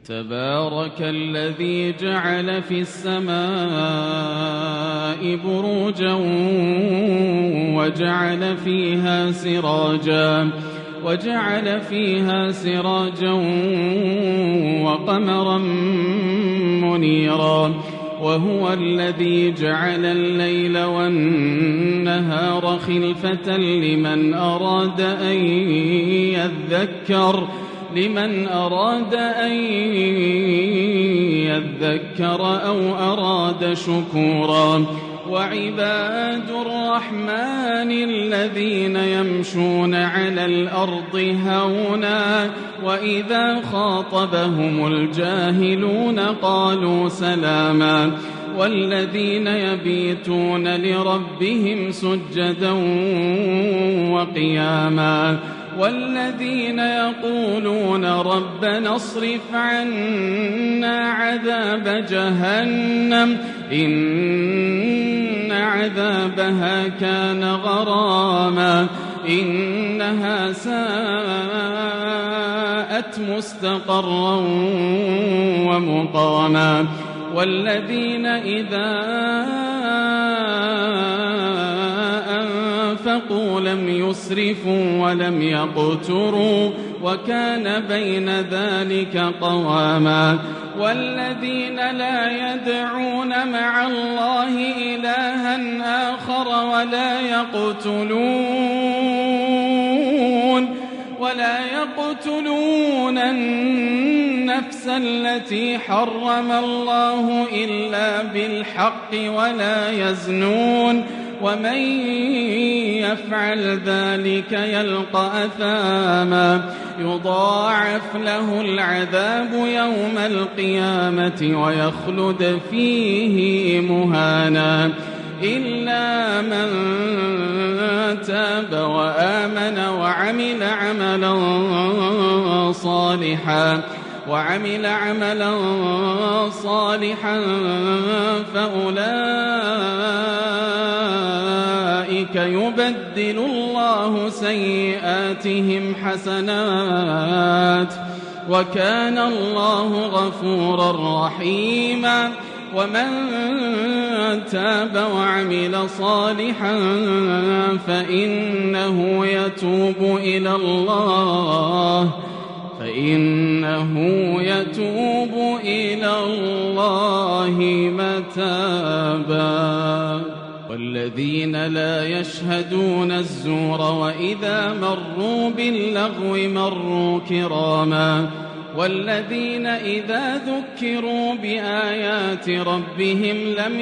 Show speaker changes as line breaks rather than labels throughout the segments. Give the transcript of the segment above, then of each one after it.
تبارك الذي جعل في السماء بروجا وجعل فيها سراجا وقمرا منيرا وهو الذي جعل الليل والنهار خلفة لمن أراد أن يذكر أو أراد شكورا وعباد الرحمن الذين يمشون على الأرض هونا وإذا خاطبهم الجاهلون قالوا سلاما والذين يبيتون لربهم سجدا وقياما والذين يقولون ربنا اصرف عنا عذاب جهنم إن عذابها كان غراما إنها ساءت مستقرا ومقاما والذين إذا أنفقوا لم يسرفوا ولم يقتروا وكان بين ذلك قواما والذين لا يدعون مع الله إلها آخر ولا يقتلون النفس التي حرم الله إلا بالحق ولا يزنون ومن يفعل ذلك يلقى أثاما يضاعف له العذاب يوم القيامة ويخلد فيه مهانا إلا من تاب وآمن وعمل عملا صالحا فأولئك يبدل الله سيئاتهم حسنات وكان الله غفورا رحيما ومن تاب وعمل صالحا فإنه يتوب إلى الله متابا والذين لا يشهدون الزور وإذا مروا باللغو مروا كراما والذين إذا ذكروا بآيات ربهم لم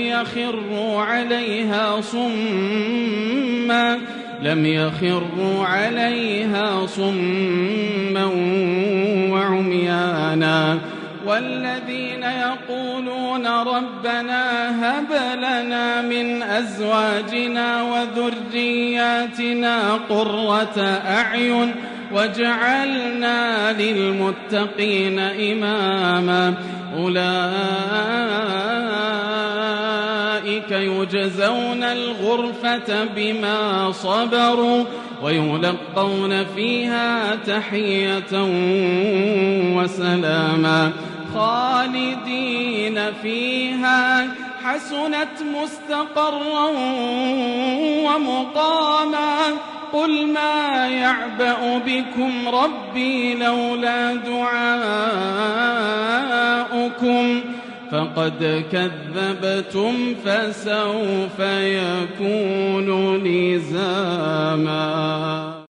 يخروا عليها صما وعميانا والذين يقولون ربنا هب لنا من أزواجنا وذرياتنا قرة أعين وجعلنا للمتقين إماما أولئك يجزون الغرفة بما صبروا ويلقون فيها تحية وسلاما خالدين فيها حسنت مستقرا ومقاما قل ما يعبأ بكم ربي لولا دعاؤكم فقد كذبتم فسوف يكون لزاما.